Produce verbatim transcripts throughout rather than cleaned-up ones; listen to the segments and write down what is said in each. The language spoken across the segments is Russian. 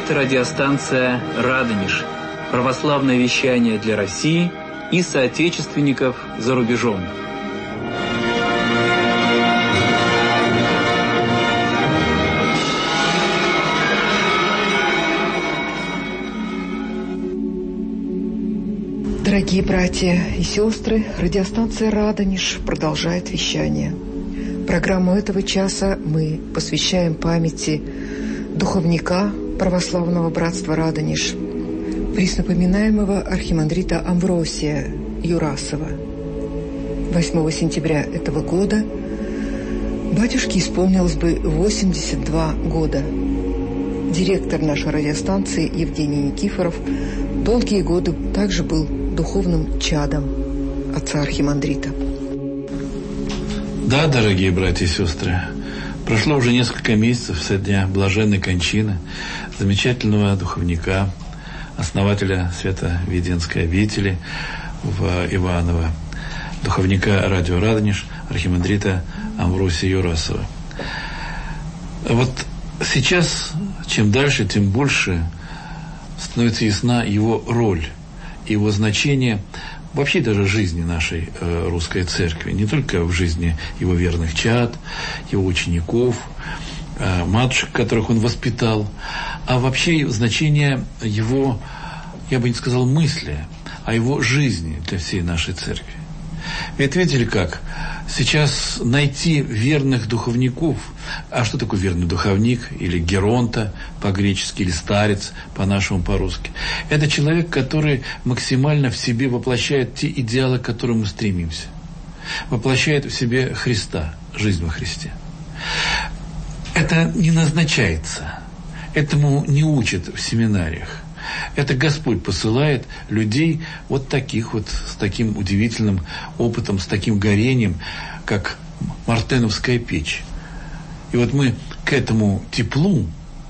Это радиостанция «Радонеж», православное вещание для России и соотечественников за рубежом. Дорогие братья и сестры, радиостанция «Радонеж» продолжает вещание. Программу этого часа мы посвящаем памяти духовника православного братства «Радонеж», преснопоминаемого архимандрита Амвросия Юрасова. восьмого сентября этого года батюшке исполнилось бы восемьдесят два года. Директор нашей радиостанции Евгений Никифоров долгие годы также был духовным чадом отца архимандрита. Да, дорогие братья и сестры, прошло уже несколько месяцев со дня блаженной кончины замечательного духовника, основателя Свято-Веденской обители в Иваново, духовника радио «Радонеж», архимандрита Амвросия Юрасова. Вот сейчас, чем дальше, тем больше становится ясна его роль, его значение вообще даже в жизни нашей э, русской церкви, не только в жизни его верных чад, его учеников, э, матушек, которых он воспитал, а вообще значение его, я бы не сказал мысли, а его жизни для всей нашей церкви. Ведь видели как? Сейчас найти верных духовников, а что такое верный духовник, или геронта по-гречески, или старец по-нашему, по-русски? Это человек, который максимально в себе воплощает те идеалы, к которым мы стремимся. Воплощает в себе Христа, жизнь во Христе. Это не назначается, этому не учат в семинариях. Это Господь посылает людей вот таких вот, с таким удивительным опытом, с таким горением, как Мартеновская печь. И вот мы к этому теплу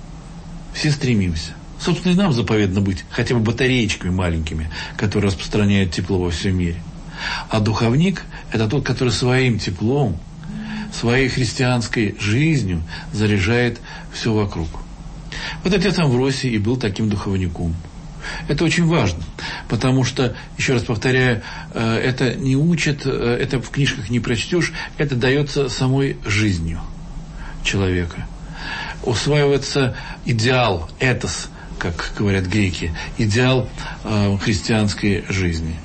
все стремимся. Собственно, и нам заповедно быть хотя бы батареечками маленькими, которые распространяют тепло во всем мире. А духовник – это тот, который своим теплом, своей христианской жизнью заряжает все вокруг. Вот отец Амвросий и был таким духовником. Это очень важно, потому что, еще раз повторяю, это не учат, это в книжках не прочтешь, это дается самой жизнью человека. Усваивается идеал, этос, как говорят греки, идеал христианской жизни.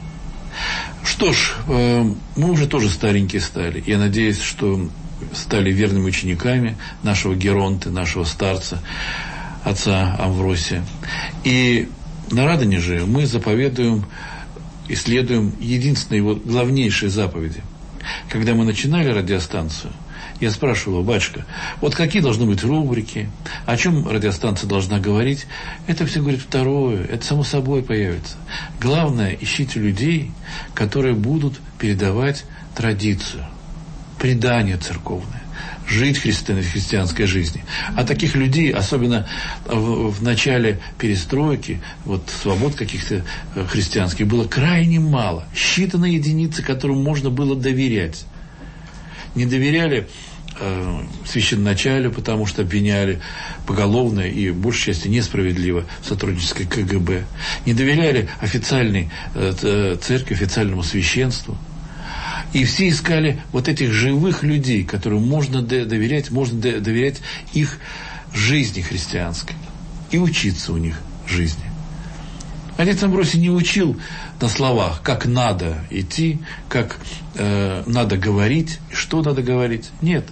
Что ж, мы уже тоже старенькие стали. Я надеюсь, что стали верными учениками нашего геронта, нашего старца, отца Амвросия. И на Радонеже мы заповедуем, исследуем единственной его главнейшей заповеди. Когда мы начинали радиостанцию, я спрашивал его: батюшка, вот какие должны быть рубрики, о чем радиостанция должна говорить? Это все, говорит, второе, это само собой появится. Главное, ищите людей, которые будут передавать традицию, предание церковное, жить христи- христианской жизни. А таких людей, особенно в, в начале перестройки, вот свобод каких-то христианских, было крайне мало. Считанные единицы, которым можно было доверять. Не доверяли э, священноначалию, потому что обвиняли поголовно и, большей части, несправедливо в сотрудничестве ка гэ бэ. Не доверяли официальной э, церкви, официальному священству. И все искали вот этих живых людей, которым можно доверять, можно доверять их жизни христианской и учиться у них жизни. Отец Амвросий не учил на словах, как надо идти, как э, надо говорить, что надо говорить. Нет.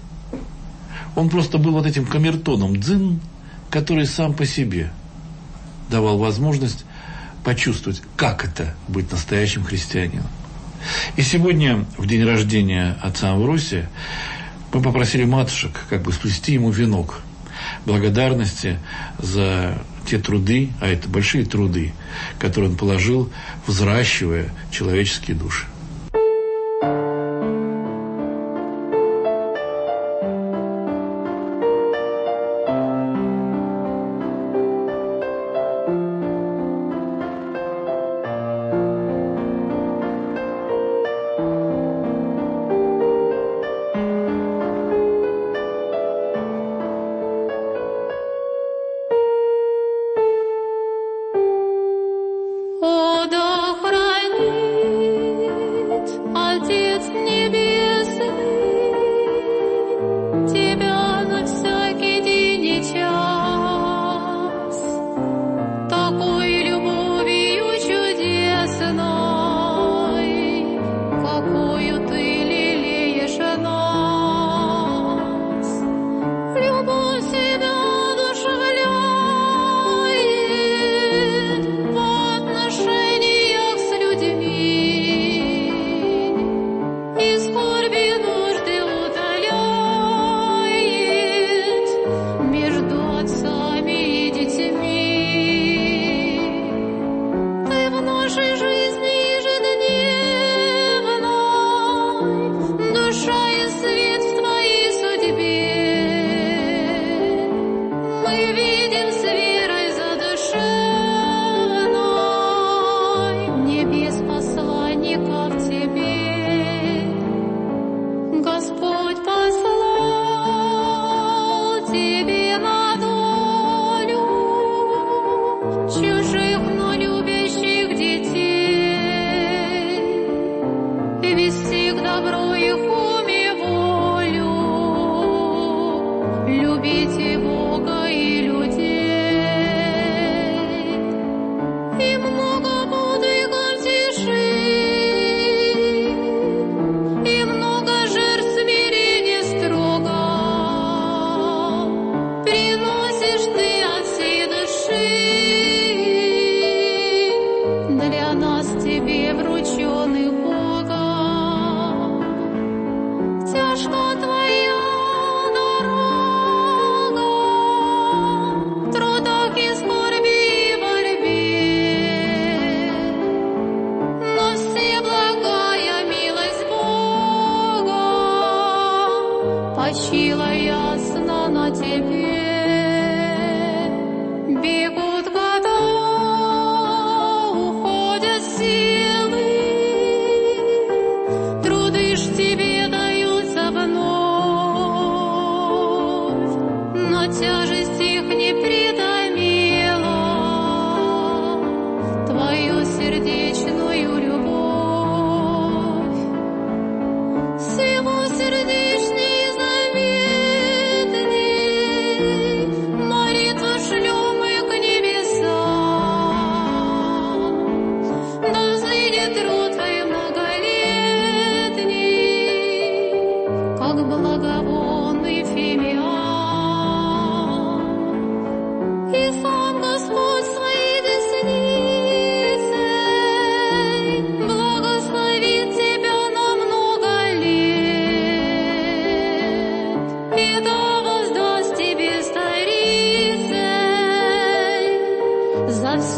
Он просто был вот этим камертоном дзын, который сам по себе давал возможность почувствовать, как это быть настоящим христианином. И сегодня, в день рождения отца Амвросия, мы попросили матушек как бы сплести ему венок благодарности за те труды, а это большие труды, которые он положил, взращивая человеческие души.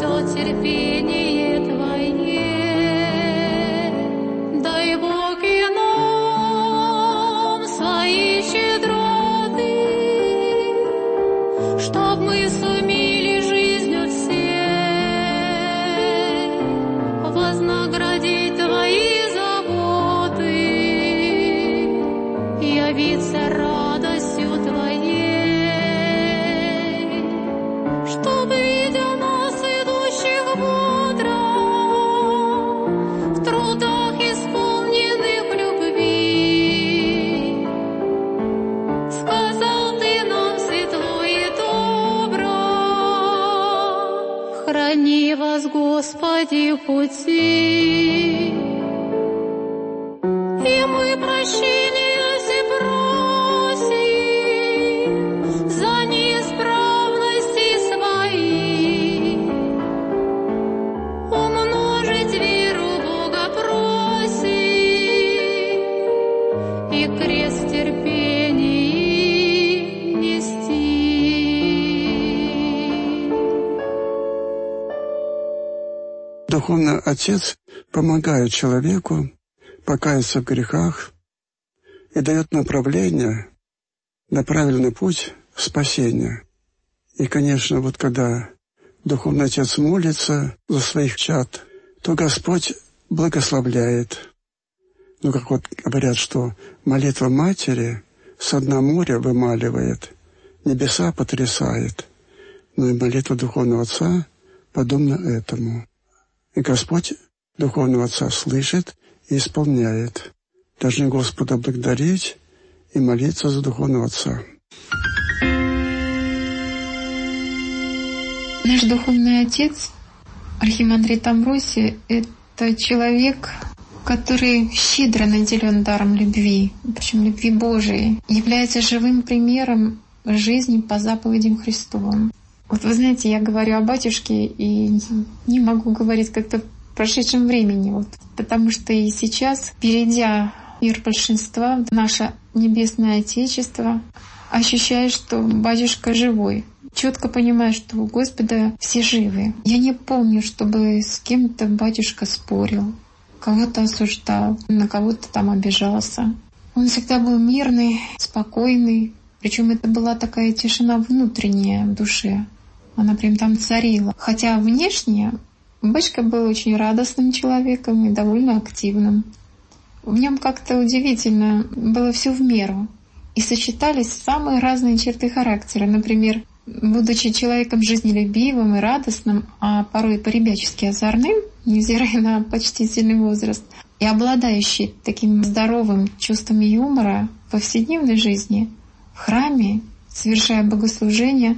все терпение Твое. Дай Бог и нам свои щедроты, чтоб мы сумели жизнью всей вознаградить Твои заботы, явиться радостью Твоей, чтобы, видя нас, идущих бодро, в трудах исполненных любви, сказал Ты нам светлое и добро: храни вас, Господи, в пути. И мы прощения все просим за неисправности свои, умножить веру Бога просим и крест терпения нести. Духовный Отец помогает человеку покаяться в грехах и дает направление на правильный путь спасения. И, конечно, вот когда Духовный Отец молится за своих чад, то Господь благословляет. Ну, как вот говорят, что молитва Матери со дна моря вымаливает, небеса потрясает. Но и молитва Духовного Отца подобна этому. И Господь Духовного Отца слышит и исполняет. Должны Господа благодарить и молиться за Духовного Отца. Наш Духовный Отец, архимандрит Амвросий, это человек, который щедро наделен даром любви, причем любви Божией, является живым примером жизни по заповедям Христовым. Вот вы знаете, я говорю о батюшке и не могу говорить как-то в прошедшем времени, вот, потому что и сейчас, перейдя мир большинства, наше Небесное Отечество, ощущаю, что батюшка живой. Четко понимаю, что у Господа все живы. Я не помню, чтобы с кем-то батюшка спорил, кого-то осуждал, на кого-то там обижался. Он всегда был мирный, спокойный. Причем это была такая тишина внутренняя в душе. Она прям там царила. Хотя внешне батюшка был очень радостным человеком и довольно активным. В нем как-то удивительно было все в меру. И сочетались самые разные черты характера. Например, будучи человеком жизнелюбивым и радостным, а порой по-ребячески озорным, невзирая на почтительный возраст, и обладающий таким здоровым чувством юмора в повседневной жизни, в храме, совершая богослужение,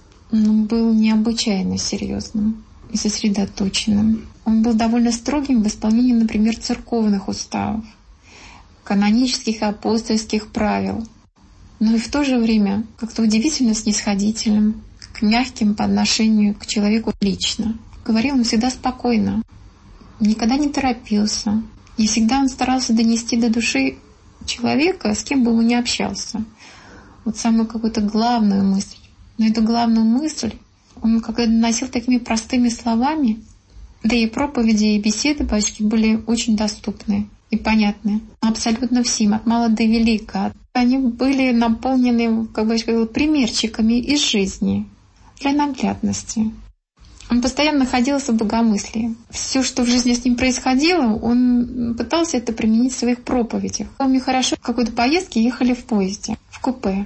он был необычайно серьезным и сосредоточенным. Он был довольно строгим в исполнении, например, церковных уставов, канонических и апостольских правил, но и в то же время как-то удивительно снисходительным, к мягким по отношению к человеку лично. Говорил он всегда спокойно, никогда не торопился, и всегда он старался донести до души человека, с кем бы он ни общался, вот самую какую-то главную мысль. Но эту главную мысль он как-то доносил такими простыми словами, да и проповеди, и беседы батюшки были очень доступны и понятны абсолютно всем, от мала до велика. Они были наполнены, как бы сказать, примерчиками из жизни для наглядности. Он постоянно находился в богомыслии. Все, что в жизни с ним происходило, он пытался это применить в своих проповедях. Помню хорошо, в какой-то поездке ехали в поезде, в купе.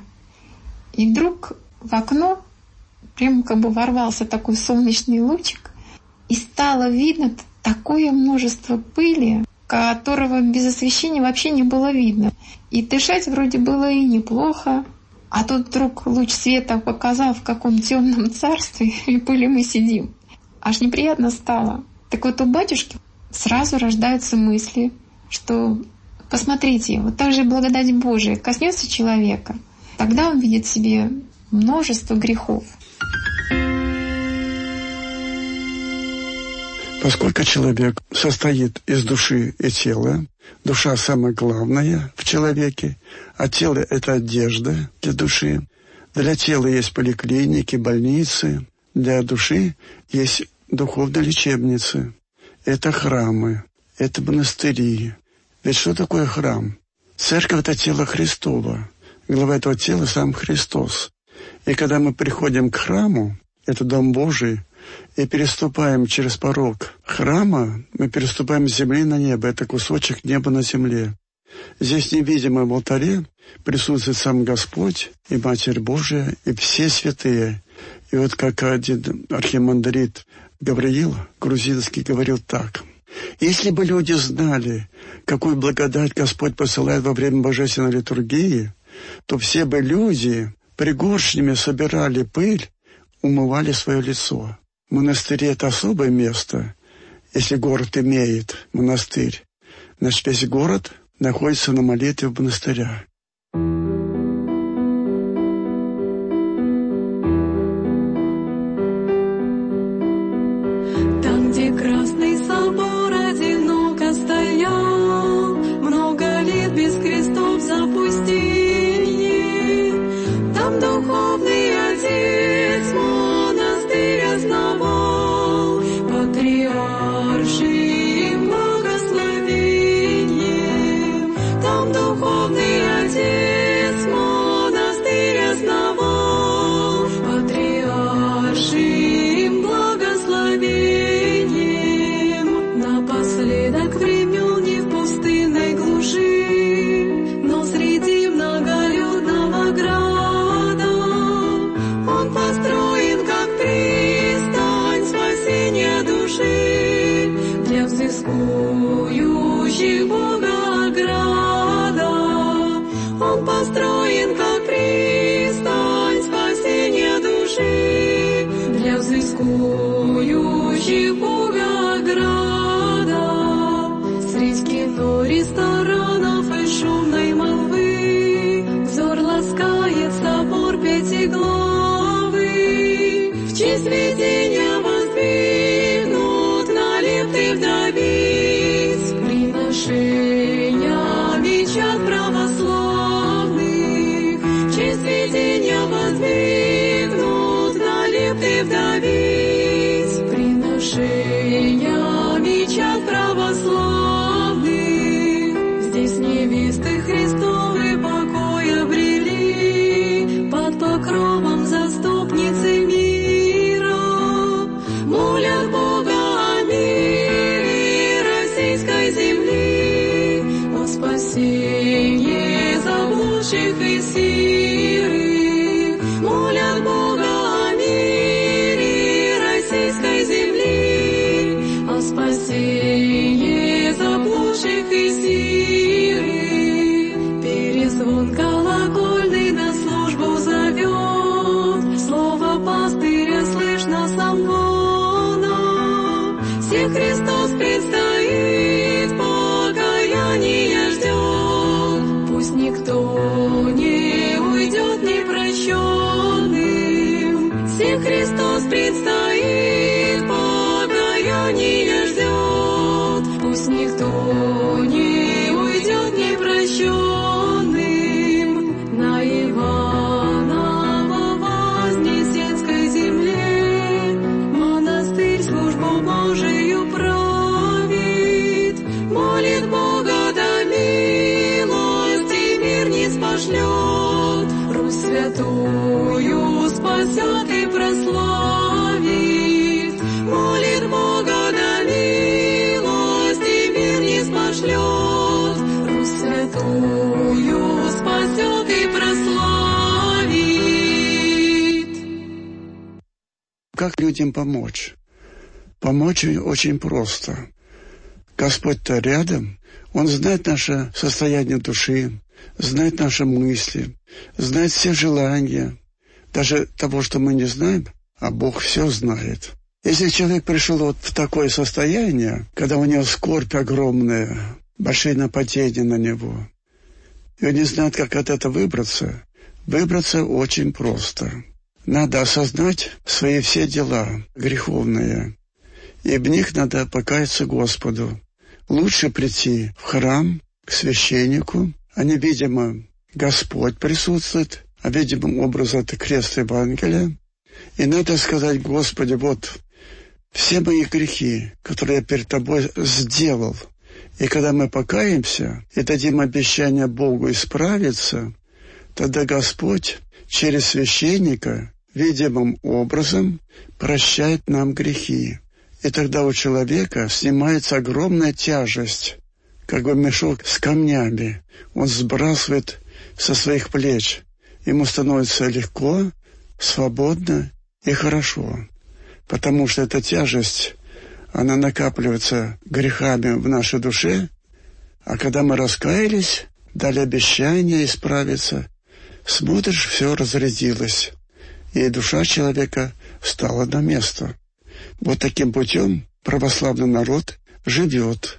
И вдруг в окно прямо как бы ворвался такой солнечный лучик, и стало видно такое множество пыли, которого без освещения вообще не было видно. И дышать вроде было и неплохо, а тут вдруг луч света показал, в каком темном царстве и пыли мы сидим. Аж неприятно стало. Так вот у батюшки сразу рождаются мысли, что посмотрите, вот так же благодать Божия коснется человека, тогда он видит в себе множество грехов. Поскольку человек состоит из души и тела, душа самое главное в человеке, а тело — это одежда для души. Для тела есть поликлиники, больницы, для души есть духовные лечебницы, это храмы, это монастыри. Ведь что такое храм? Церковь — это тело Христово. Глава этого тела — сам Христос. И когда мы приходим к храму, это Дом Божий, и переступаем через порог храма, мы переступаем с земли на небо. Это кусочек неба на земле. Здесь невидимо в алтаре присутствует сам Господь и Матерь Божия, и все святые. И вот как один архимандрит Гавриил грузинский говорил так: если бы люди знали, какую благодать Господь посылает во время божественной литургии, то все бы люди пригоршнями собирали пыль, умывали свое лицо. Монастыри — это особое место. Если город имеет монастырь, значит, весь город находится на молитве в монастырях. Там, где Красный собор одиноко стоял, много лет без крестов запустили, там духовный отец монастырь основал, патриаршим благословением. Там духовный отец монастырь основал, патриаршим благословением. Напоследок времен не в пустынной глуши, но среди многолюдного града он построен как пристань спасения души для взыскующих Бога ограда. Он построен как пристань спасения души для взыскующих Бога ограда. Средь кино, ресторанов и шумной молвы взор ласкает собор пятиглавый. В честь видения воздвигнут на лепты вдовиц приношениями чад православных. В честь видения воздвигнут на лепты вдовиц приношениями чад православных. Здесь невесты Христовы покой обрели под покровом заступницы мира. Молят Бога о мире российской земли, о спасении заблудших и сирых. Молят Бога о мире российской земли, о спасении заблудших и сирых. Перезвон колокольный на службу зовет, слово пастыря слышно с амвона. Всех Христос предстоит, покаяние ждет. Пусть никто не уйдет непрощенным. Всех Христос предстоит, покаяние ждет. Пусть никто не уйдет непрощенным. На Иваново-Вознесенской земле монастырь службу Божию правит. Молит Бога, да милости мир не спошлет. Русь святую спасет и прославит. Молит Бога, да милости мир не спошлет. Русь святую спасет и прославит. Как людям помочь? Помочь очень просто. Господь-то рядом, Он знает наше состояние души, знает наши мысли, знает все желания, даже того, что мы не знаем, а Бог все знает. Если человек пришел вот в такое состояние, когда у него скорбь огромная, большие нападения на него, и он не знает, как от этого выбраться, выбраться очень просто. Надо осознать свои все дела греховные, и в них надо покаяться Господу. Лучше прийти в храм, к священнику, а не, видимо, Господь присутствует, а видимым образом это крест Евангелия. И надо сказать: Господи, вот все мои грехи, которые я перед тобой сделал. И когда мы покаемся и дадим обещание Богу исправиться, тогда Господь через священника видимым образом прощает нам грехи. И тогда у человека снимается огромная тяжесть, как бы мешок с камнями. Он сбрасывает со своих плеч. Ему становится легко, свободно и хорошо. Потому что эта тяжесть, она накапливается грехами в нашей душе, а когда мы раскаялись, дали обещание исправиться, смотришь, все разрядилось, и душа человека стала на место. Вот таким путем православный народ живет.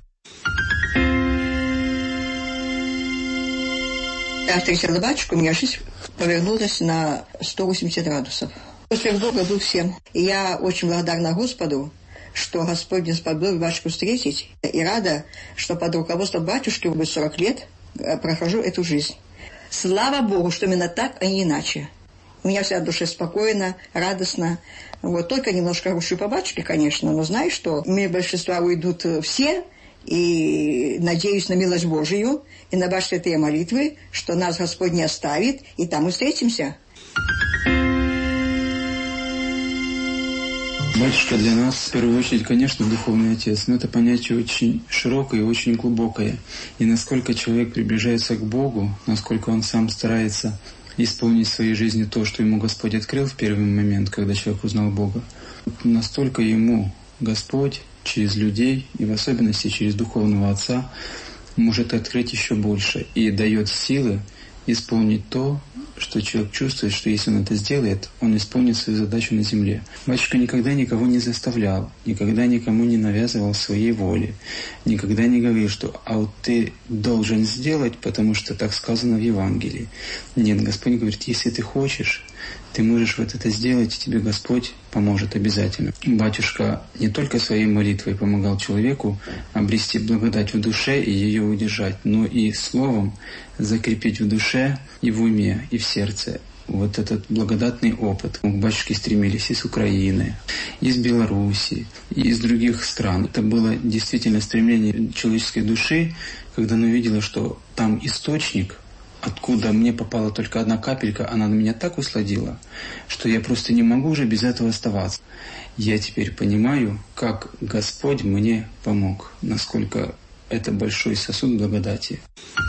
Я встретила батюшку, у меня жизнь повернулась на сто восемьдесят градусов. После Бога был всем. И я очень благодарна Господу, что Господь мне сподобил батюшку встретить. И рада, что под руководством батюшки уже сорок лет прохожу эту жизнь. Слава Богу, что именно так, а не иначе. У меня вся душа спокойна, радостна. Вот, только немножко рушу по батюшке, конечно, но знаю, что мне большинства уйдут все, и надеюсь на милость Божию и на ваши святые молитвы, что нас Господь не оставит, и там мы встретимся. Батюшка для нас, в первую очередь, конечно, духовный отец, но это понятие очень широкое и очень глубокое. И насколько человек приближается к Богу, насколько он сам старается исполнить в своей жизни то, что ему Господь открыл в первый момент, когда человек узнал Бога, настолько ему Господь через людей, и в особенности через духовного отца, может открыть еще больше и дает силы исполнить то, что человек чувствует, что если он это сделает, он исполнит свою задачу на земле. Батюшка никогда никого не заставлял, никогда никому не навязывал своей воли, никогда не говорил, что «а вот ты должен сделать, потому что так сказано в Евангелии». Нет, Господь говорит, если ты хочешь, ты можешь вот это сделать, и тебе Господь поможет обязательно. Батюшка не только своей молитвой помогал человеку обрести благодать в душе и ее удержать, но и словом закрепить в душе и в уме, и в сердце вот этот благодатный опыт. К батюшке стремились из Украины, из Белоруссии, из других стран. Это было действительно стремление человеческой души, когда она увидела, что там источник, откуда мне попала только одна капелька, она на меня так усладила, что я просто не могу уже без этого оставаться. Я теперь понимаю, как Господь мне помог, насколько это большой сосуд благодати.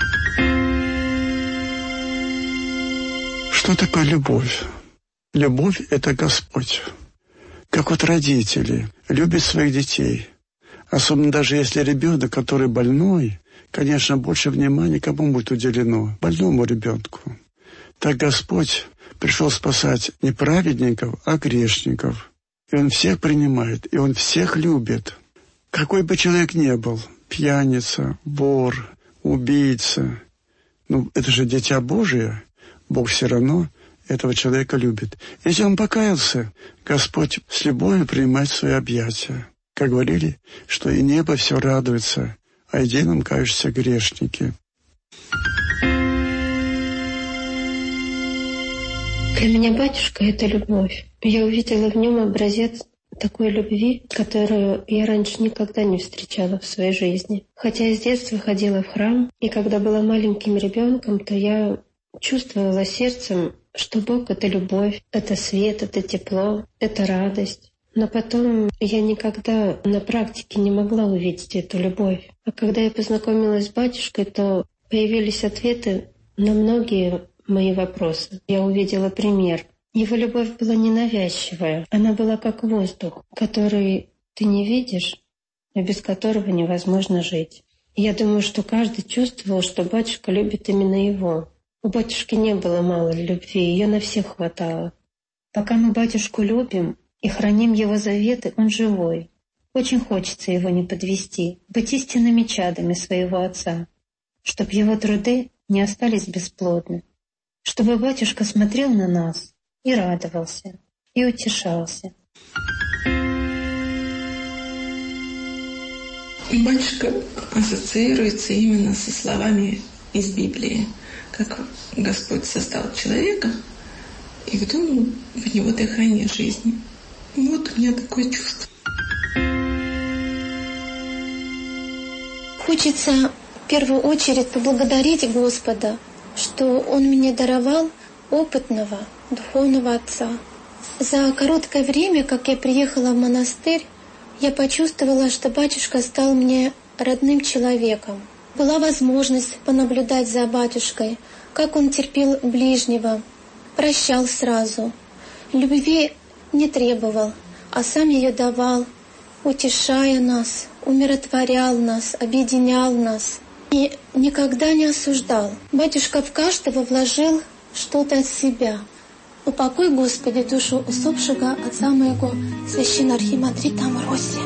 Что такое любовь? Любовь – это Господь. Как вот родители любят своих детей. Особенно даже если ребенок, который больной, конечно, больше внимания кому будет уделено? Больному ребенку. Так Господь пришел спасать не праведников, а грешников. И Он всех принимает, и Он всех любит. Какой бы человек ни был, пьяница, вор, убийца, ну, это же дитя Божие, Бог все равно этого человека любит. Если он покаялся, Господь с любовью принимает свои объятия. Как говорили, что и небо все радуется, а единым кажутся грешники. Для меня батюшка — это любовь. Я увидела в нем образец такой любви, которую я раньше никогда не встречала в своей жизни. Хотя я с детства ходила в храм, и когда была маленьким ребенком, то я чувствовала сердцем, что Бог — это любовь, это свет, это тепло, это радость. Но потом я никогда на практике не могла увидеть эту любовь. А когда я познакомилась с батюшкой, то появились ответы на многие мои вопросы. Я увидела пример. Его любовь была ненавязчивая. Она была как воздух, который ты не видишь, и без которого невозможно жить. И я думаю, что каждый чувствовал, что батюшка любит именно его. У батюшки не было мало любви, ее на всех хватало. Пока мы батюшку любим и храним его заветы, он живой. Очень хочется его не подвести, быть истинными чадами своего отца, чтобы его труды не остались бесплодны, чтобы батюшка смотрел на нас и радовался, и утешался. Батюшка ассоциируется именно со словами из Библии, как Господь создал человека и вдунул в него дыхание жизни. Вот у меня такое чувство. Хочется в первую очередь поблагодарить Господа, что Он мне даровал опытного духовного отца. За короткое время, как я приехала в монастырь, я почувствовала, что батюшка стал мне родным человеком. Была возможность понаблюдать за батюшкой, как он терпел ближнего, прощал сразу, любви не требовал, а сам ее давал, утешая нас, умиротворял нас, объединял нас и никогда не осуждал. Батюшка в каждого вложил что-то от себя. Упокой, Господи, душу усопшего отца моего, священноархимандрита Амвросия.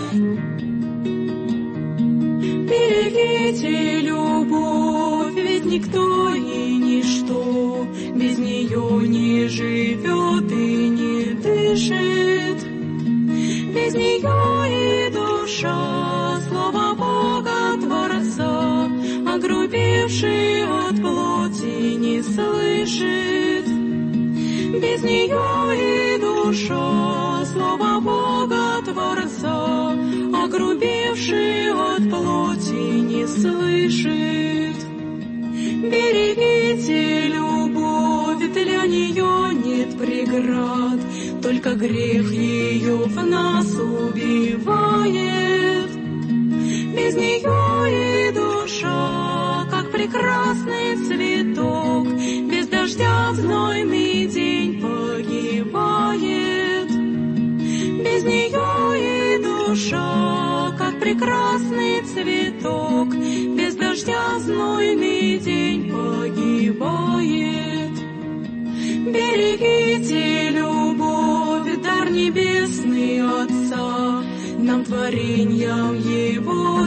Берегите любовь, ведь никто и ничто без нее не живет и не дышит. Без нее и душа слова Бога Творца, огрубевший от плоти, не слышит. Без нее и душа слова Бога Творца, огрубевший от плоти, не слышит. Берегите любовь, для нее нет преград, только грех ее в нас убивает. Без нее и душа, как прекрасный цветок, без дождя в знойный день погибает. Без нее и душа, как прекрасный цветок, без дождя в знойный день погибает. Берегите любовь, дар небесный Отца, нам творением Его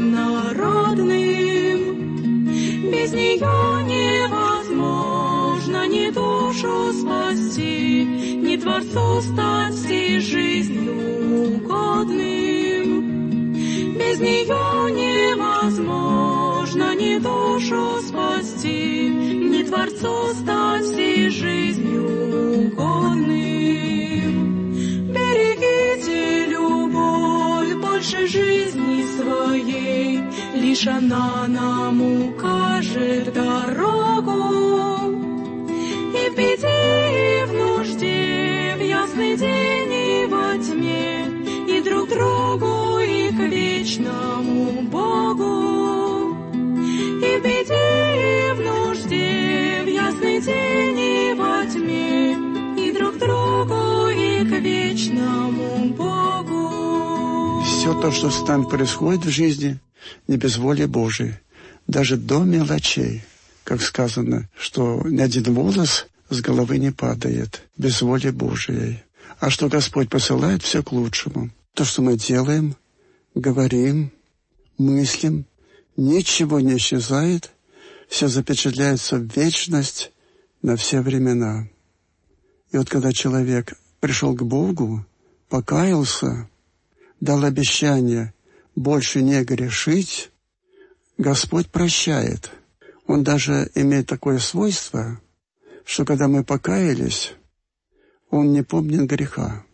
земнородным. Без нее невозможно ни душу спасти, ни Творцу стать всей жизнью угодным. Без нее невозможно ни душу спасти, ни Творцу стать всей жизнью угодным. Берегите любовь больше жизни своей, лишь она нам укажет дорогу. И в беде, и в нужде, в ясный день и во тьме, и друг другу, и к вечному Богу. И в беде, и в нужде, в ясный день и во тьме, и друг другу, и к вечному Богу. Все то, что с нами происходит в жизни, не без воли Божией, даже до мелочей. Как сказано, что ни один волос с головы не падает без воли Божией. А что Господь посылает, все к лучшему. То, что мы делаем, говорим, мыслим, ничего не исчезает, все запечатляется в вечность на все времена. И вот когда человек пришел к Богу, покаялся, дал обещание больше не грешить, Господь прощает. Он даже имеет такое свойство, что когда мы покаялись, Он не помнит греха.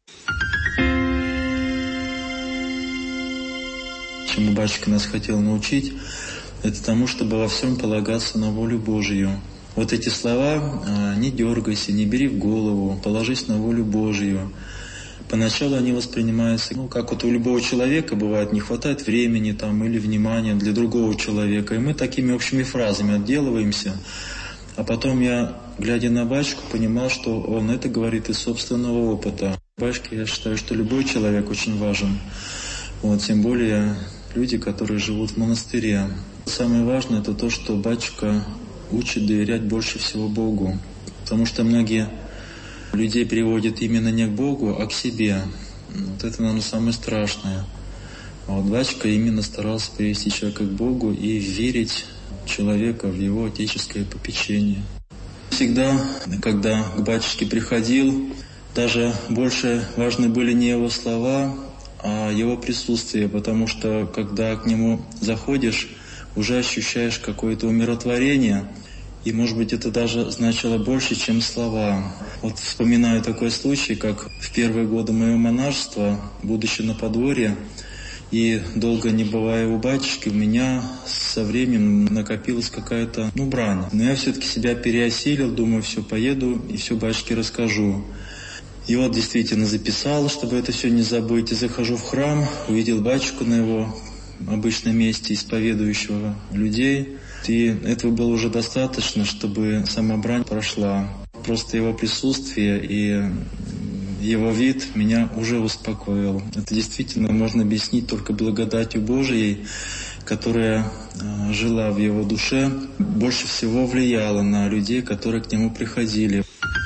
Чему батюшка нас хотел научить, это тому, чтобы во всем полагаться на волю Божию. Вот эти слова «не дергайся, не бери в голову, положись на волю Божию». Поначалу они воспринимаются, ну, как вот у любого человека бывает, не хватает времени там, или внимания для другого человека. И мы такими общими фразами отделываемся. А потом я, глядя на батюшку, понимал, что он это говорит из собственного опыта. Батюшка, я считаю, что любой человек очень важен. Вот, тем более люди, которые живут в монастыре. Самое важное – это то, что батюшка учит доверять больше всего Богу. Потому что многие людей приводят именно не к Богу, а к себе. Вот это, наверное, самое страшное. А вот батюшка именно старался привести человека к Богу и верить человека в его отеческое попечение. Всегда, когда к батюшке приходил, даже больше важны были не его слова, а его присутствие, потому что, когда к нему заходишь, уже ощущаешь какое-то умиротворение, и, может быть, это даже значило больше, чем слова. Вот вспоминаю такой случай, как в первые годы моего монашества, будучи на подворье, И долго не бывая у батюшки, у меня со временем накопилась какая-то, ну, брань. Но я все-таки себя переосилил, думаю, все, поеду и все батюшке расскажу. И вот действительно записал, чтобы это все не забыть. И захожу в храм, увидел батюшку на его обычном месте, исповедующего людей. И этого было уже достаточно, чтобы сама брань прошла. Просто его присутствие и его вид меня уже успокоил. Это действительно можно объяснить только благодатью Божией, которая жила в его душе, больше всего влияла на людей, которые к нему приходили.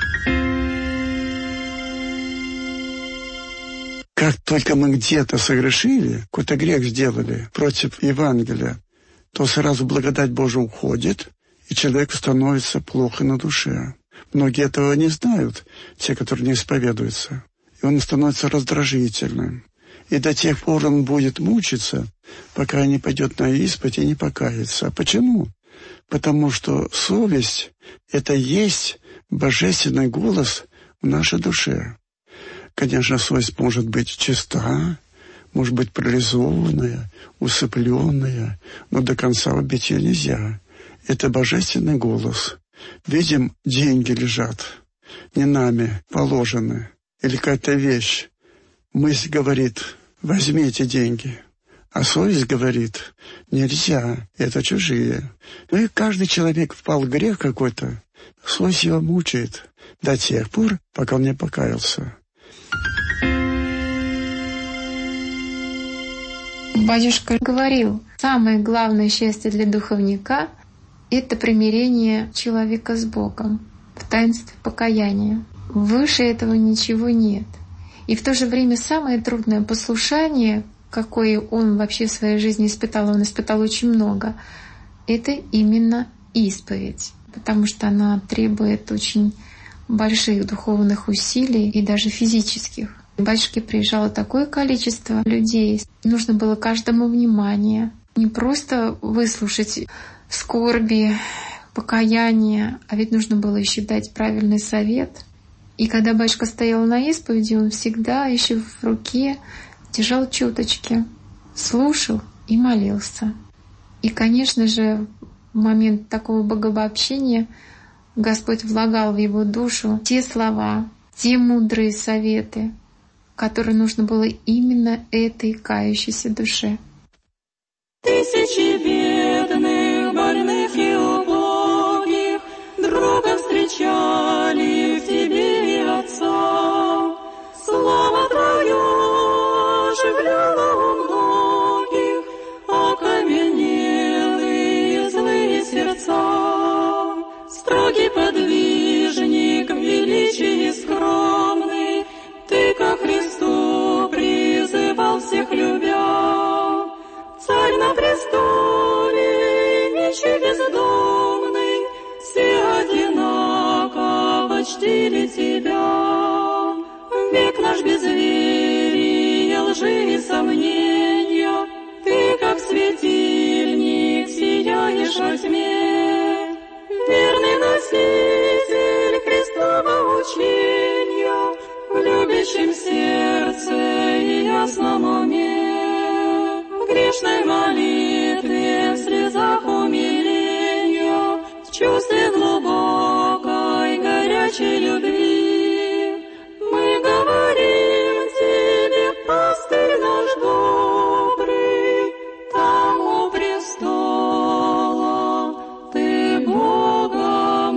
Как только мы где-то согрешили, какой-то грех сделали против Евангелия, то сразу благодать Божия уходит, и человеку становится плохо на душе. Многие этого не знают, те, которые не исповедуются. И он становится раздражительным. И до тех пор он будет мучиться, пока не пойдет на исповедь и не покается. А почему? Потому что совесть — это есть божественный голос в нашей душе. Конечно, совесть может быть чиста, может быть парализованная, усыпленная, но до конца убить ее нельзя. Это божественный голос. Видим, деньги лежат, не нами положены, или какая-то вещь. Мысль говорит, возьми эти деньги, а совесть говорит, нельзя, это чужие. Ну и каждый человек впал в грех какой-то, совесть его мучает до тех пор, пока он не покаялся. Батюшка говорил, самое главное счастье для духовника — это примирение человека с Богом в таинстве покаяния. Выше этого ничего нет. И в то же время самое трудное послушание, какое он вообще в своей жизни испытал, он испытал очень много, это именно исповедь, потому что она требует очень больших духовных усилий и даже физических. К батюшке приезжало такое количество людей, нужно было каждому внимание, не просто выслушать скорби, покаяние, а ведь нужно было еще дать правильный совет. И когда батюшка стоял на исповеди, он всегда еще в руке держал чуточки, слушал и молился. И, конечно же, в момент такого богообщения Господь влагал в его душу те слова, те мудрые советы, которые нужно было именно этой кающейся душе. Тысячи бедных, больных и убогих друга встречали в тебе и Отца. Слово Твое оживляло у многих окаменелые злые сердца. Строгий подвижник, в величии скромный, Ты ко Христу призывал всех любя. Царь на престоле, нищий бездомный, все одинаково чтили Тебя. Век наш безверия, лжи и сомнения, Ты, как светильник, сияешь во тьме. Верный носитель Христова учения, в любящем сердце и ясном уме. В грешной молитве, в слезах умиления, в чувстве глубокой, горячей любви, мы говорим Тебе, пастырь наш добрый, там у престола Ты Бога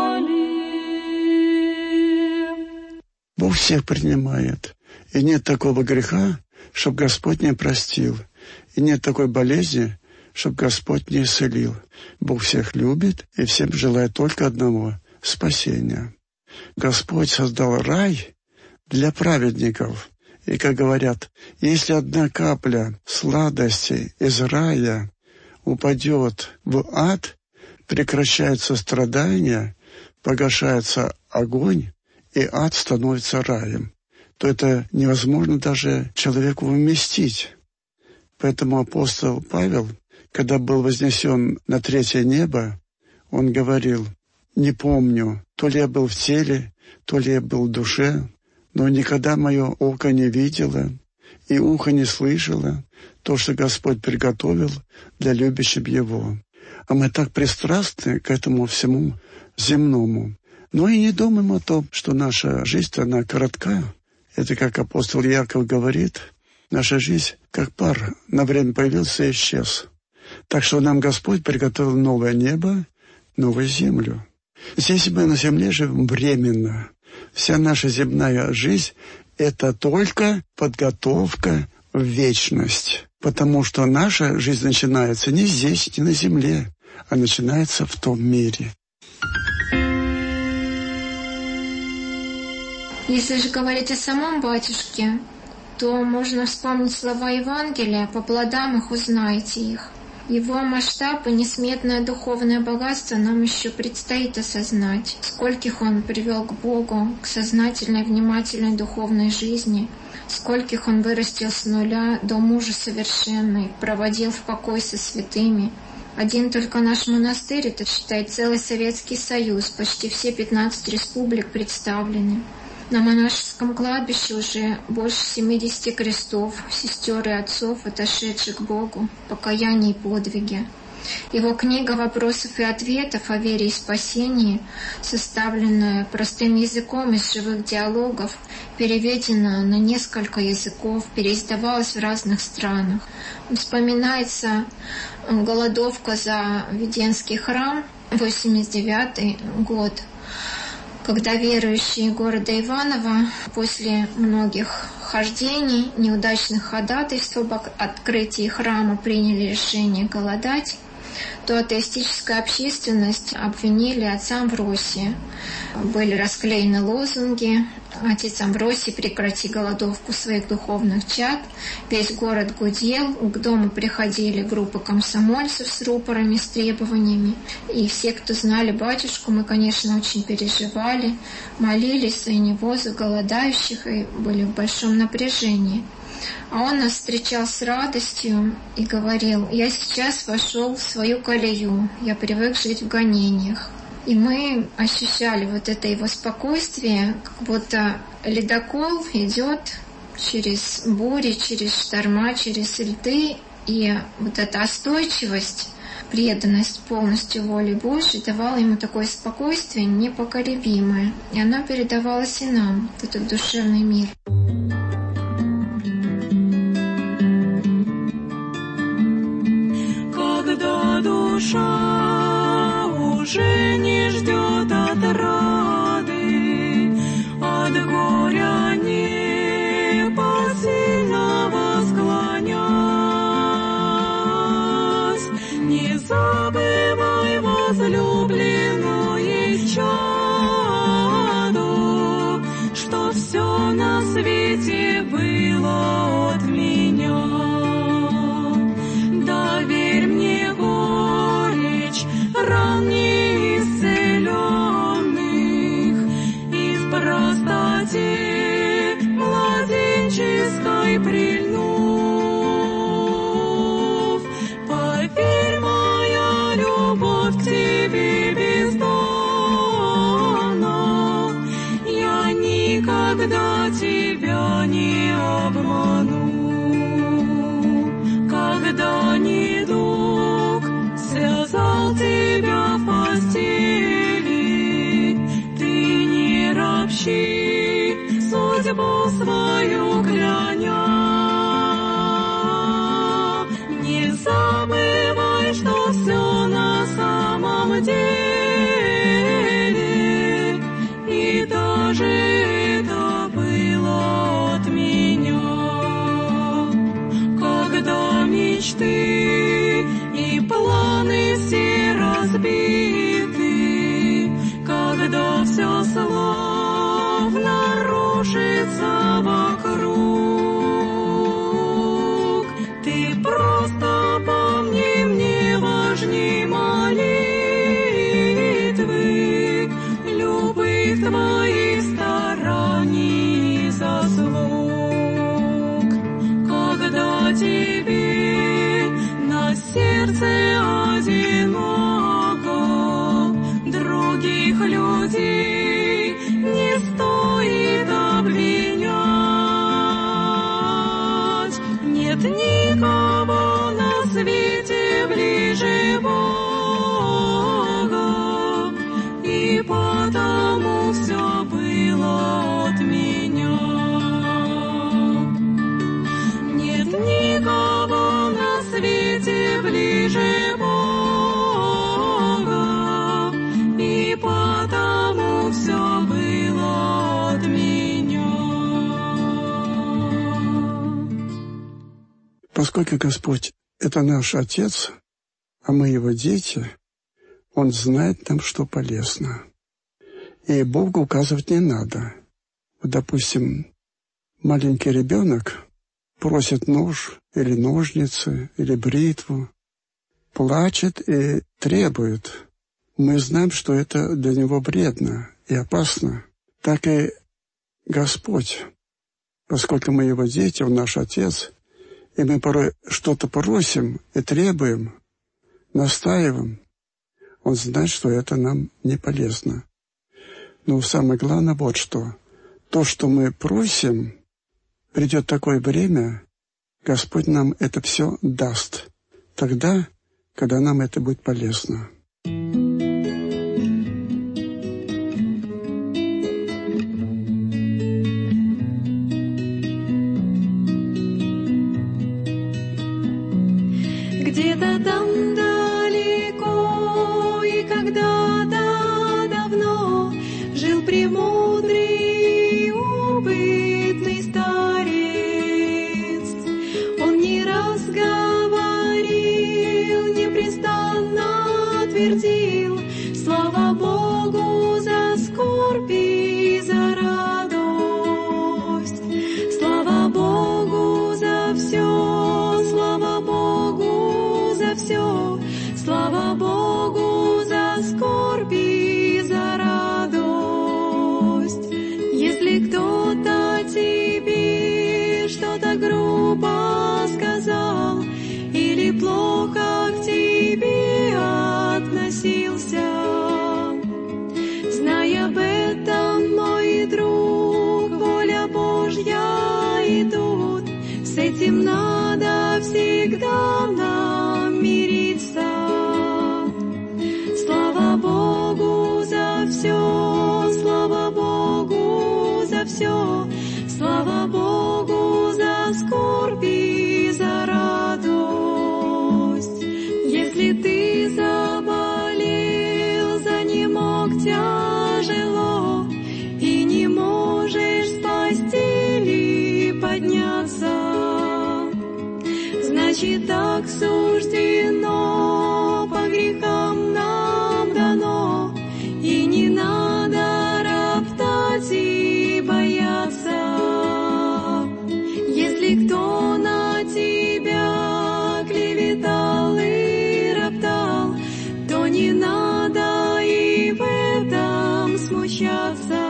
моли. Бог всех принимает, и нет такого греха, чтоб Господь не простил. И нет такой болезни, чтоб Господь не исцелил. Бог всех любит и всем желает только одного — спасения. Господь создал рай для праведников. И, как говорят, если одна капля сладости из рая упадет в ад, прекращаются страдания, погашается огонь, и ад становится раем, то это невозможно даже человеку вместить. Поэтому апостол Павел, когда был вознесен на третье небо, он говорил, «Не помню, то ли я был в теле, то ли я был в душе, но никогда мое око не видело, и ухо не слышало то, что Господь приготовил для любящих Его. А мы так пристрастны к этому всему земному. Но и не думаем о том, что наша жизнь, она коротка. Это, как апостол Яков говорит, наша жизнь как пар, на время появился и исчез. Так что нам Господь приготовил новое небо, новую землю. Здесь мы на земле живем временно. Вся наша земная жизнь — это только подготовка в вечность. Потому что наша жизнь начинается не здесь, не на земле, а начинается в том мире. Если же говорить о самом батюшке, то можно вспомнить слова Евангелия: «По плодам их узнаете их». Его масштаб и несметное духовное богатство нам еще предстоит осознать. Скольких он привел к Богу, к сознательной, внимательной духовной жизни, скольких он вырастил с нуля до мужа совершенной, проводил в покой со святыми. Один только наш монастырь — это, считай, целый Советский Союз, почти все пятнадцать республик представлены. На монашеском кладбище уже больше семидесяти крестов, сестер и отцов, отошедших к Богу, покаяние и подвиги. Его книга «Вопросов и ответов о вере и спасении», составленная простым языком из живых диалогов, переведена на несколько языков, переиздавалась в разных странах. Вспоминается голодовка за Веденский храм, восемьдесят девятый год, когда верующие города Иваново после многих хождений, неудачных ходатайств об открытии храма приняли решение голодать, то атеистическая общественность обвинили отца Амвросия. Были расклеены лозунги: «Отец Амвросий, прекрати голодовку своих духовных чад». Весь город гудел, к дому приходили группы комсомольцев с рупорами, с требованиями. И все, кто знали батюшку, мы, конечно, очень переживали, молились за него, за голодающих, и были в большом напряжении. А он нас встречал с радостью и говорил: «Я сейчас вошел в свою колею, я привык жить в гонениях». И мы ощущали вот это его спокойствие, как будто ледокол идет через бури, через шторма, через льды, и вот эта остойчивость, преданность полностью воле Божьей давала ему такое спокойствие непоколебимое, и оно передавалось и нам, в этот душевный мир. Когда душа уже не ждет отрады, от горя непосильного склонясь, не забывай возлюбленное чадо, что все на свете было от меня. Доверь мне горечь ран неисцеленных, и в простоте младенческой прильнув. Поверь, моя любовь к тебе бездонна, я никогда тебя не обману. Когда недуг связал тебя в постели, ты не ропщи, судьбу свою кляня. Не забывай, что все на самом деле, и даже это было от меня. Когда мечты и планы все разбиты, когда все словно рушится вокруг, ты просто помни, мне важнее молитвы, любых твоих стараний и заслуг. Когда тебе на сердце одиноко, других людей не стоит обвинять. поскольку Господь — это наш Отец, а мы Его дети, Он знает нам, что полезно. И Богу указывать не надо. Вот, допустим, маленький ребенок просит нож или ножницы, или бритву, плачет и требует. Мы знаем, что это для него вредно и опасно. Так и Господь, поскольку мы Его дети, Он наш Отец, и мы порой что-то просим и требуем, настаиваем, Он знает, что это нам не полезно. Но самое главное вот что. То, что мы просим, придет такое время, Господь нам это все даст. Тогда, когда нам это будет полезно. Где-то там далеко и когда-то давно жил премудрый убытный старец. Он не раз говорил, непрестанно твердил: слава Богу за скорбь и за радость, слава Богу за все, слава Богу за все, слава Богу за скорбь и за радость. Если кто-то тебе что-то грубо сказал или плохо к тебе относился, знай об этом, мой друг, воля Божья и тут. С этим надо всегда нам мириться. Слава Богу за все, слава Богу за все, слава Богу за скорбь и за радость. Если ты заболел, занемог тяжело и не можешь с постели подняться, значит, так суждено, по грехам нам дано, и не надо роптать и бояться. Если кто на тебя клеветал и роптал, то не надо и в этом смущаться.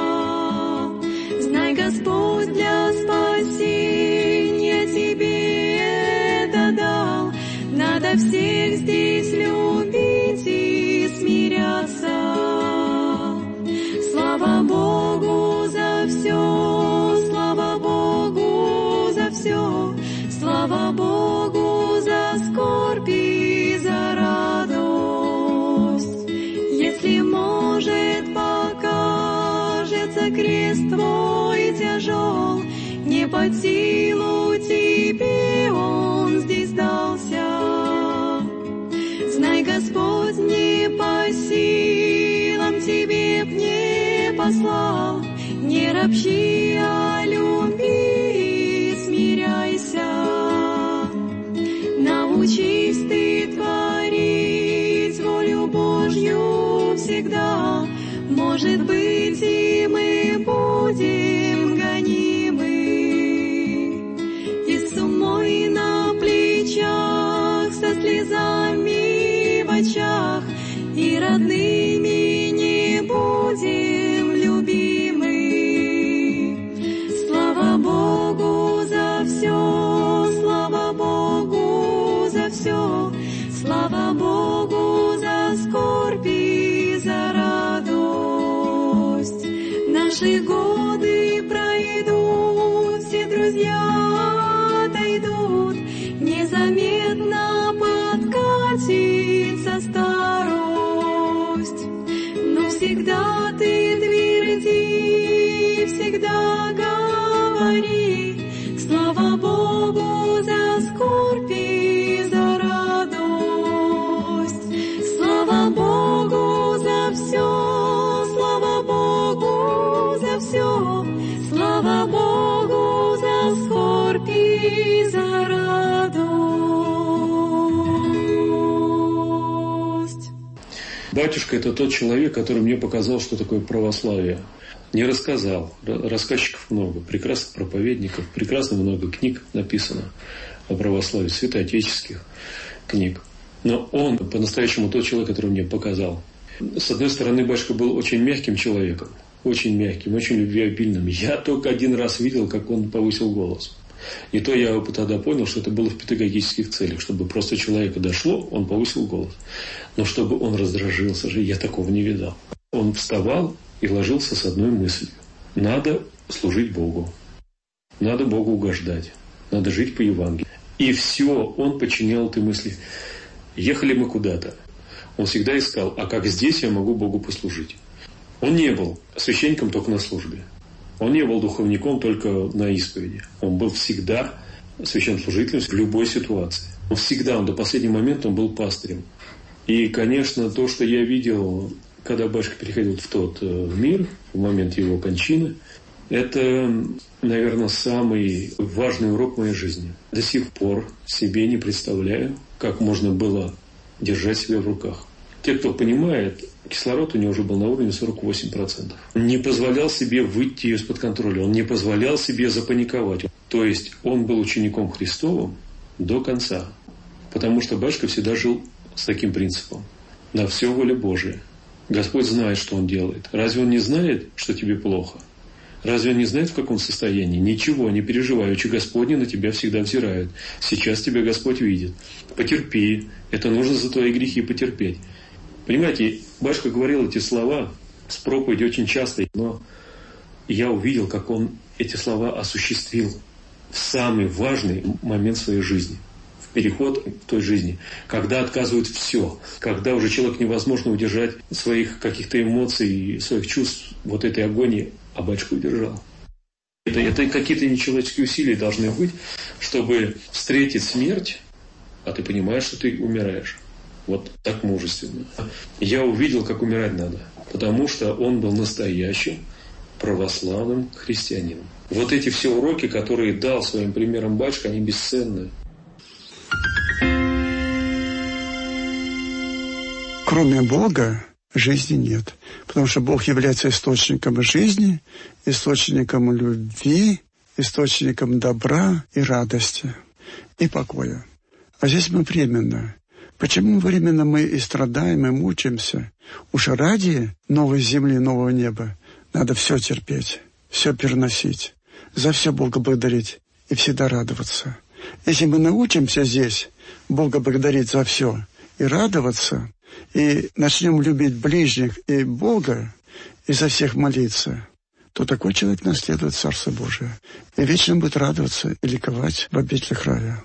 Знай, Господь для спасения тебе это дал. Надо всех здесь любить и смиряться. Слава Богу за все, слава Богу за все, слава Богу за скорбь и за радость. Если, может, покажется крест твой тяжел, не под силу тебе он здесь дался. Знай, Господь не по силам тебе б не послал, не ропщи, а люби и смиряйся. Научись ты творить волю Божью всегда, может быть, и мы будем гонимы. И с умой на плечах, со слезами в очах, и родными не будем любимы. Слава Богу за все, слава Богу за все, слава Богу за скорбь и за радость. Наши годы пройдут, все друзья отойдут, незаметно подкатится старость. Но всегда ты тверди, всегда говори: слава Богу за скорбь и за радость, слава Богу за все, слава Богу за все, слава Богу за скорбь и за радость. Батюшка – это тот человек, который мне показал, что такое православие. Не рассказал. Рассказчиков много, прекрасных проповедников, прекрасно много книг написано о православии, святоотеческих книг. Но он по-настоящему тот человек, который мне показал. С одной стороны, батюшка был очень мягким человеком, очень мягким, очень любвеобильным. Я только один раз видел, как он повысил голос. И то я тогда понял, что это было в педагогических целях, чтобы просто человеку дошло, он повысил голос. Но чтобы он раздражился же, я такого не видал. Он вставал и ложился с одной мыслью. Надо служить Богу. Надо Богу угождать. Надо жить по Евангелию. И все, он подчинял этой мысли. Ехали мы куда-то. Он всегда искал, а как здесь я могу Богу послужить? Он не был священником только на службе. Он не был духовником только на исповеди. Он был всегда священнослужителем в любой ситуации. Он всегда, он до последнего момента он был пастырем. И, конечно, то, что я видел, когда батюшка переходил в тот мир, в момент его кончины, это, наверное, самый важный урок моей жизни. До сих пор себе не представляю, как можно было держать себя в руках. Те, кто понимает, кислород у него уже был на уровне сорок восемь процентов. Он не позволял себе выйти из-под контроля, он не позволял себе запаниковать. То есть он был учеником Христовым до конца. Потому что батюшка всегда жил с таким принципом. На все воля Божия. Господь знает, что Он делает. Разве Он не знает, что тебе плохо? Разве Он не знает, в каком состоянии? Ничего, не переживай, очи Господни на тебя всегда взирают. Сейчас тебя Господь видит. Потерпи. Это нужно за твои грехи потерпеть. Понимаете, батюшка говорил эти слова с проповедью очень часто, но я увидел, как он эти слова осуществил в самый важный момент своей жизни. В переход к той жизни, когда отказывают все, когда уже человек невозможно удержать своих каких-то эмоций, своих чувств, вот этой агонии, а батюшка удержал. Это, это какие-то нечеловеческие усилия должны быть, чтобы встретить смерть, а ты понимаешь, что ты умираешь. Вот так мужественно. Я увидел, как умирать надо, потому что он был настоящим православным христианином. Вот эти все уроки, которые дал своим примером батюшка, они бесценны. Кроме Бога жизни нет. Потому что Бог является источником жизни, источником любви, источником добра и радости, и покоя. А здесь мы временно. Почему временно мы и страдаем, и мучаемся? Уж ради новой земли, нового неба надо все терпеть, все переносить, за все Бога благодарить и всегда радоваться. Если мы научимся здесь Бога благодарить за все и радоваться, и начнем любить ближних и Бога, и за всех молиться, то такой человек наследует Царство Божие и вечно будет радоваться и ликовать в обителях рая.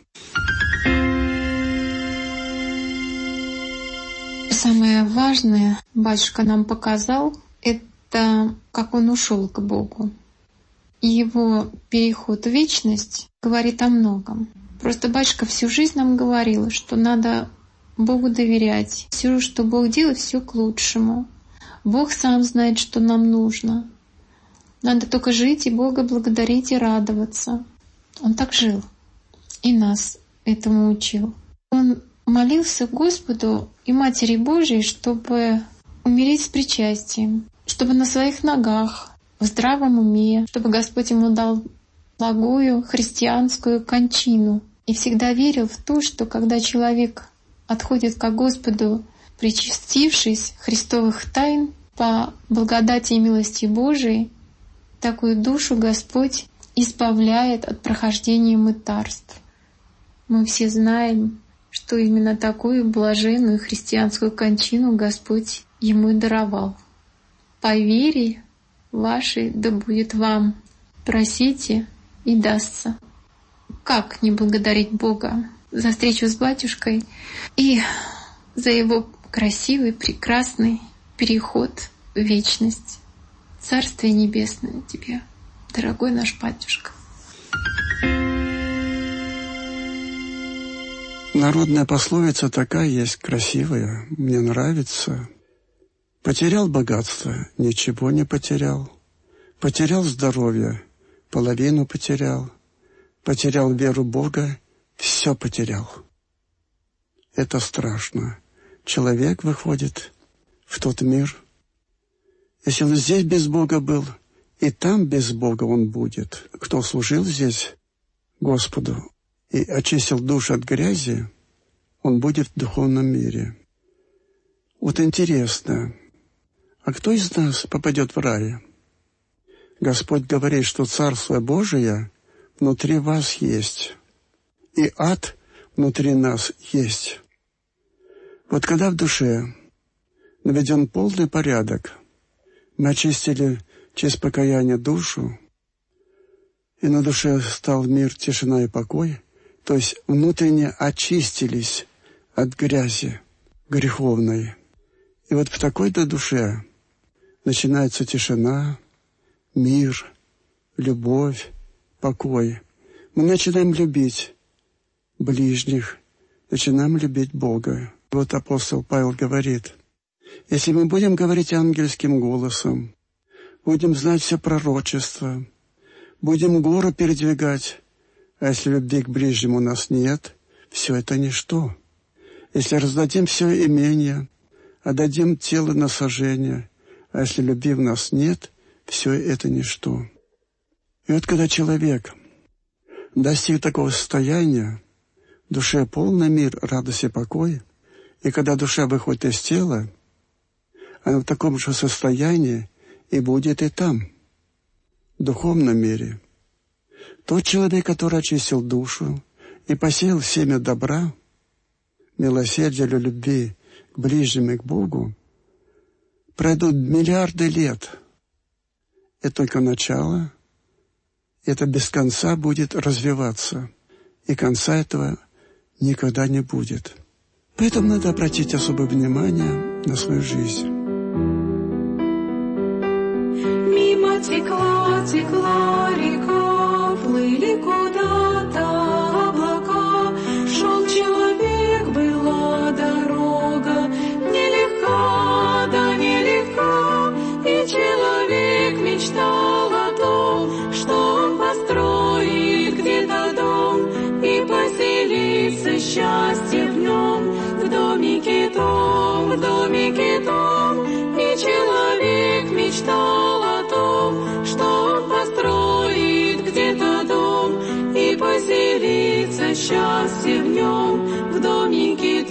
Самое важное батюшка нам показал, это как он ушел к Богу. И его переход в вечность говорит о многом. Просто батюшка всю жизнь нам говорил, что надо Богу доверять. Все, что Бог делает, все к лучшему. Бог сам знает, что нам нужно. Надо только жить и Бога благодарить и радоваться. Он так жил и нас этому учил. Он молился Господу и Матери Божией, чтобы умереть с причастием, чтобы на своих ногах, в здравом уме, чтобы Господь ему дал благую христианскую кончину. И всегда верил в то, что когда человек отходит ко Господу, причастившись Христовых тайн, по благодати и милости Божией, такую душу Господь избавляет от прохождения мытарств. Мы все знаем, что именно такую блаженную христианскую кончину Господь ему и даровал. По вере вашей да будет вам. Просите и дастся. Как не благодарить Бога за встречу с батюшкой и за его красивый, прекрасный переход в вечность. Царствие небесное тебе, дорогой наш батюшка. Народная пословица такая есть, красивая, мне нравится. Потерял богатство, ничего не потерял. Потерял здоровье, половину потерял. Потерял веру Бога, все потерял. Это страшно. Человек выходит в в тот мир. Если он здесь без Бога был, и там без Бога он будет. Кто служил здесь Господу и очистил душу от грязи, он будет в духовном мире. Вот интересно, а кто из нас попадет в рай? Господь говорит, что Царство Божие внутри вас есть, и ад внутри нас есть. Вот когда в душе наведен полный порядок, мы очистили через покаяние душу, и на душе стал мир, тишина и покой, то есть внутренне очистились от грязи греховной. И вот в такой-то душе начинается тишина, мир, любовь, покой. Мы начинаем любить ближних, начинаем любить Бога. Вот апостол Павел говорит, если мы будем говорить ангельским голосом, будем знать все пророчества, будем гору передвигать, а если любви к ближнему у нас нет, все это ничто. Если раздадим все имение, отдадим тело на сожжение, а если любви в нас нет, все это ничто. И вот когда человек достиг такого состояния, в душе полный мир, радость и покой, и когда душа выходит из тела, она в таком же состоянии и будет и там, в духовном мире. Тот человек, который очистил душу и посеял семя добра, милосердия, любви к ближним и к Богу, пройдут миллиарды лет. Это только начало, это без конца будет развиваться, и конца этого никогда не будет. Поэтому надо обратить особое внимание на свою жизнь. Мимо текла, текла река, плыли куда-то облака. Шел человек, была дорога, нелегка, да нелегка. И человек мечтал о том, что он построит где-то дом и поселится счастье в нем, в домике том, в домике том. И человек мечтал о том, что он построит где-то дом и поселится счастье в нем, в домике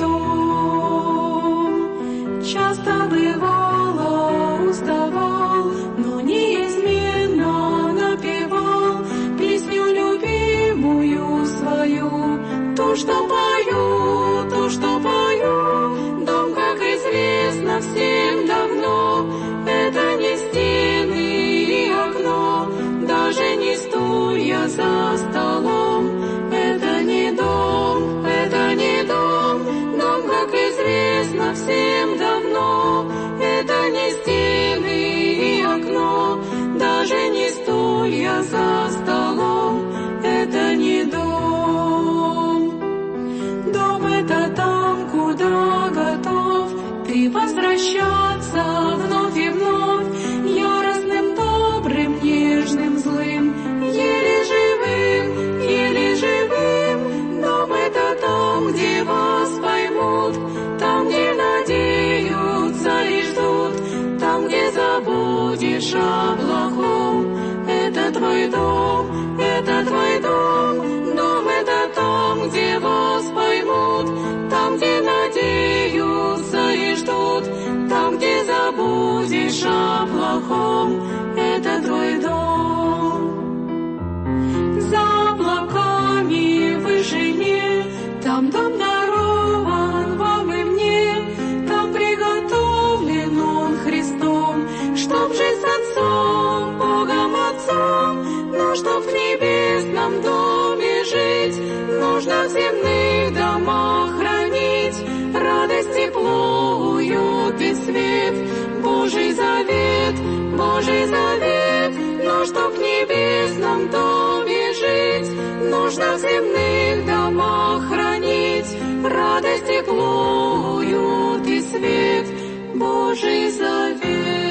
том. Часто бывало, уставал, но неизменно напевал песню любимую свою, ту, что пою, ту, что пою. Дом, как известно всем давно, это не стены и окно, даже не стулья за столом. Это не дом, это не дом, дом, как известно всем давно, это не стены и окно, даже не стулья за столом. Это не дом. Дом — это там, куда готов ты возвращаться вновь и вновь, яростным, добрым, нежным, злым, еле живым, еле живым. Дом — это там, где вас поймут, там, где надеются и ждут, там, где забудешь о плохом. Это твой дом, это твой дом. Дом — это там, где вас поймут, там, где надеются и ждут, там, где забудешь о плохом. Это твой дом. За облаками в вышине, там дом дарован вам и мне, там приготовлен он Христом, чтоб жить с Отцом, Богом Отцом. Но чтоб в небесном доме жить, нужно в земных домах хранить радость, тепло, уют и свет, Божий завет, Божий завет. Но чтоб в небесном доме жить, нужно в земных домах хранить радость, тепло, уют и свет, Божий завет.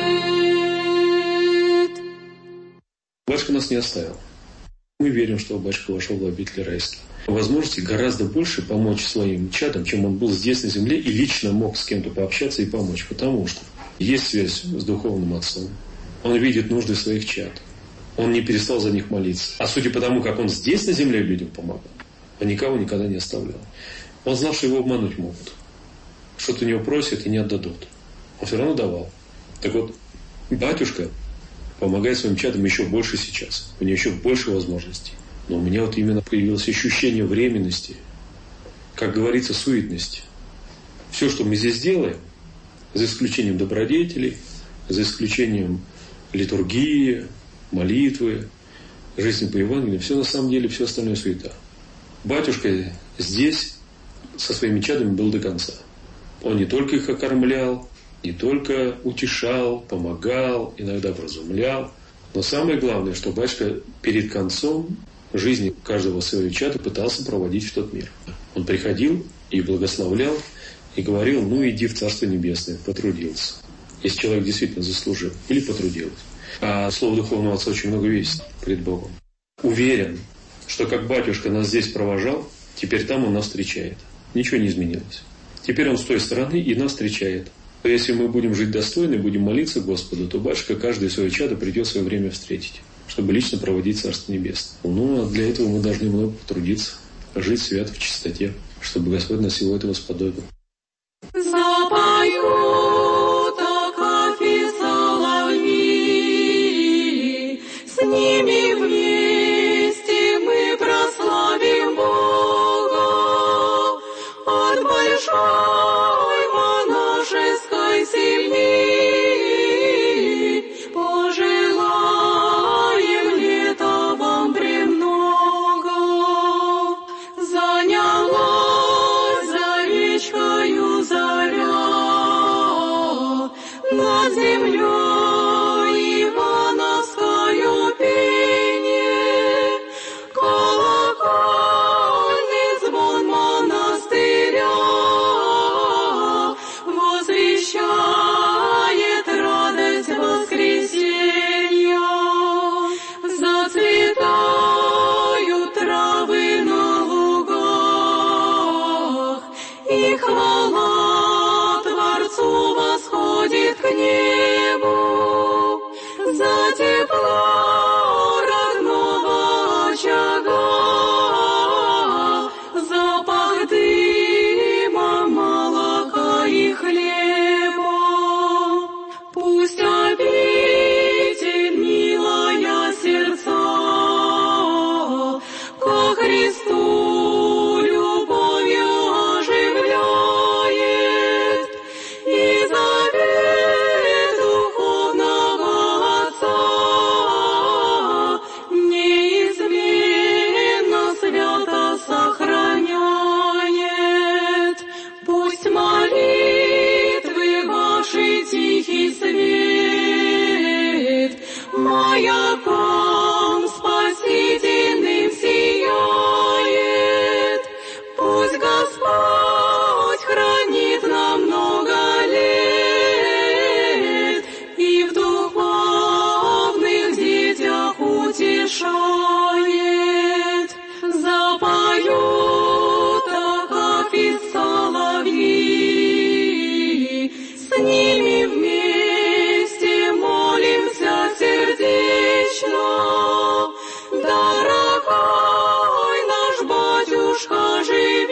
Батюшка нас не оставил. Мы верим, что батюшка вошел в обитель райский. Возможности гораздо больше помочь своим чадам, чем он был здесь на земле и лично мог с кем-то пообщаться и помочь. Потому что Есть связь с духовным отцом. Он видит нужды своих чад. Он не перестал за них молиться. А судя по тому, как он здесь на земле людям помогал, он никого никогда не оставлял. Он знал, что его обмануть могут. Что-то у него просят и не отдадут. Он все равно давал. Так вот, батюшка помогает своим чадам еще больше сейчас. У него еще больше возможностей. Но у меня вот именно появилось ощущение временности, как говорится, суетности. Все, что мы здесь делаем, за исключением добродетелей, за исключением литургии, молитвы, жизни по Евангелию, все на самом деле, все остальное суета. Батюшка здесь со своими чадами был до конца. Он не только их окормлял, не только утешал, помогал, иногда вразумлял, но самое главное, что батюшка перед концом жизни каждого своего чада пытался проводить в тот мир. Он приходил и благословлял, и говорил: ну иди в Царство Небесное, потрудился. Если человек действительно заслужил или потрудился. А слово духовного отца очень много весит пред Богом. Уверен, что как батюшка нас здесь провожал, теперь там он нас встречает. Ничего не изменилось. Теперь он с той стороны и нас встречает. То если мы будем жить достойно и будем молиться Господу, то батюшка каждое свое чадо придет в свое время встретить, чтобы лично проводить Царство Небесное. Ну, а для этого мы должны много потрудиться, жить свято в чистоте, чтобы Господь нас всего этого сподобил. Запоют акафи соловьи, с ними вместе мы прославим Бога от большой монашеской семьи. Пожелаем лета вам премного, занялась за речкою заря, над землей ивановское пение, колокольный звон монастыря возвещает радость воскресенья. Зацветают травы на лугах, и хвала Творцу восходит к небу за тепло родного очага, запах дыма, молока и хлеба. Пусть обитель милая сердца ко Христу любовью оживляет, и завет духовного отца неизменно свято сохраняет. Пусть молитвы ваши тихий свет маяком спасительным сияет. Пусть Господь хранит на много лет и в духовных детях утешает. Запоют акафи соловьи, с ними вместе молимся сердечно. Дорогой наш батюшка,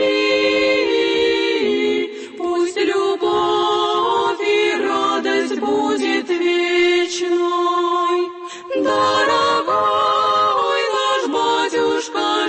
живи, пусть любовь и радость будет вечной. Дорогой наш батюшка,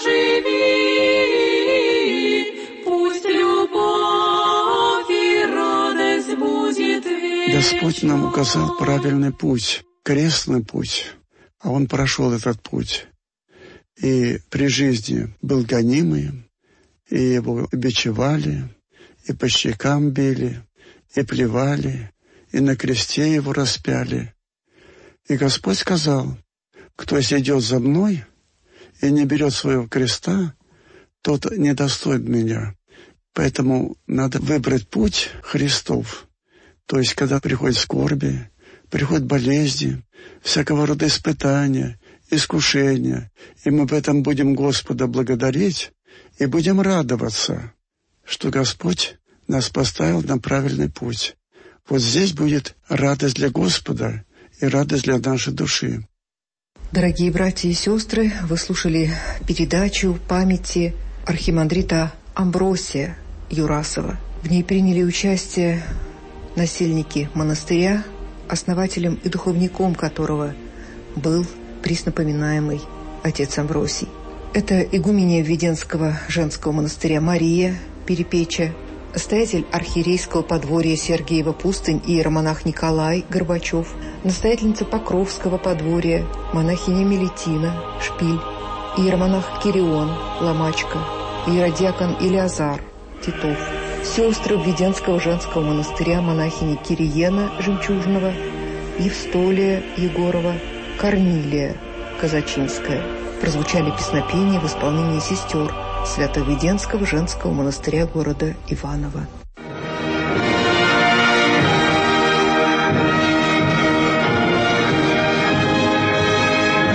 живи, пусть любовь и радость будет вечной. Господь нам указал правильный путь, крестный путь, а Он прошел этот путь. И при жизни был гонимый, и его бичевали, и по щекам били, и плевали, и на кресте его распяли. И Господь сказал: кто сидит за мной и не берет своего креста, тот недостоин меня. Поэтому надо выбрать путь Христов. То есть, когда приходят скорби, приходят болезни, всякого рода испытания, искушения, и мы в этом будем Господа благодарить и будем радоваться, что Господь нас поставил на правильный путь. вот здесь будет радость для Господа и радость для нашей души. Дорогие братья и сестры, вы слушали передачу памяти архимандрита Амбросия Юрасова. В ней приняли участие насельники монастыря, основателем и духовником которого был преснопоминаемый отец Амвросий. Это игуменья Введенского женского монастыря Мария Перепеча, настоятель архиерейского подворья Сергиева Пустынь иеромонах Николай Горбачев, настоятельница Покровского подворья монахиня Мелитина Шпиль, иеромонах Кирион Ломачка, иеродиакон Илиазар Титов, сестры Введенского женского монастыря монахини Кириена Жемчужного, Евстолия Егорова, Корнилия Казачинская. Прозвучали песнопения в исполнении сестер Свято-Введенского женского монастыря города Иваново.